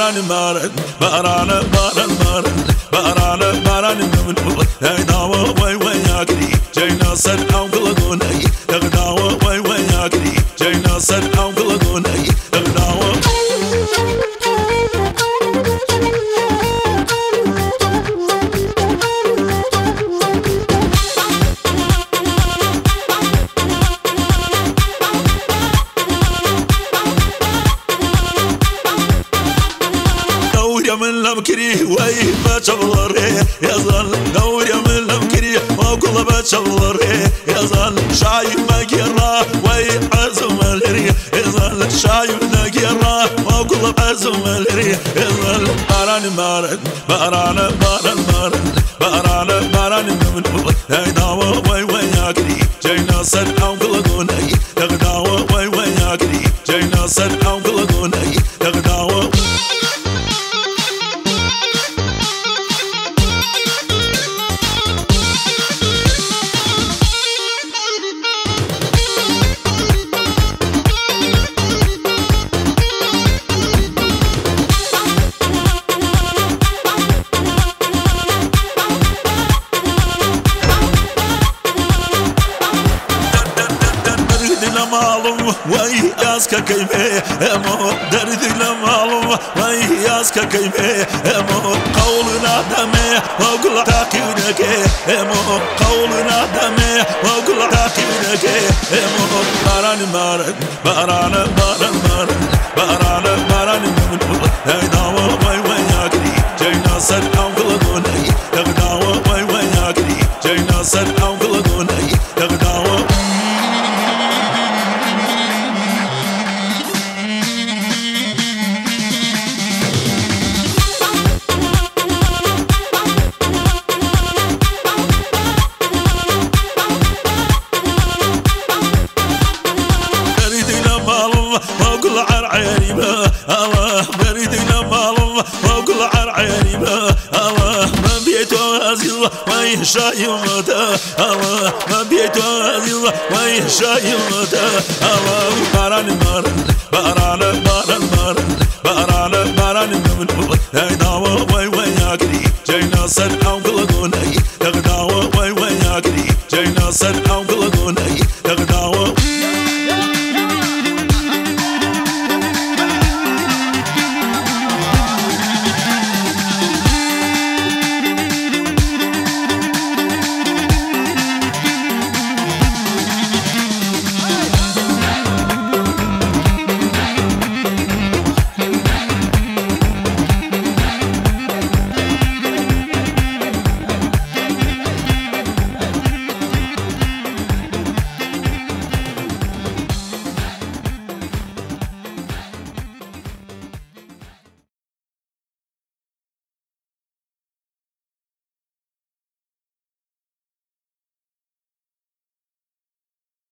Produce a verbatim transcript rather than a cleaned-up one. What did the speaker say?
baran baran baran baran baran baran baran من داوا وای وای یاکری جینا سر او گلگونای داوا وای وای یاکری جینا سر او گلگونای داوا من لمكري وي بتشغلري يزال دوري من لمكري وكل بتشغلري يزال شايف مقرا وي عزم الري يزال شايف نقرا وكل عزم الري يزال باران باران باران باران باران باران باران من هاي داوا وي وي ياكري جينا سر او قلقوني داوا وي وي ياكري جينا سر او قلقوني داوا وای یاسکا کیمه امو دردی لمالم وای یاسکا کیمه امو قولنا دمه وقول تاقينك امو قولنا دمه وقول تاقينك امو باران باران باران باران باران باران باران من هاي داوا وای وای یاکری جینا سر او گلگونای داوا وای وای یاکری جینا سر او گلگونای داوا وقول عر عيني ما الله بريد لمالم وقول عر عيني ما الله ما بيته عزيز ما يشاي متى الله ما بيته عزيز ما يشاي متى الله باران باران باران باران باران باران باران من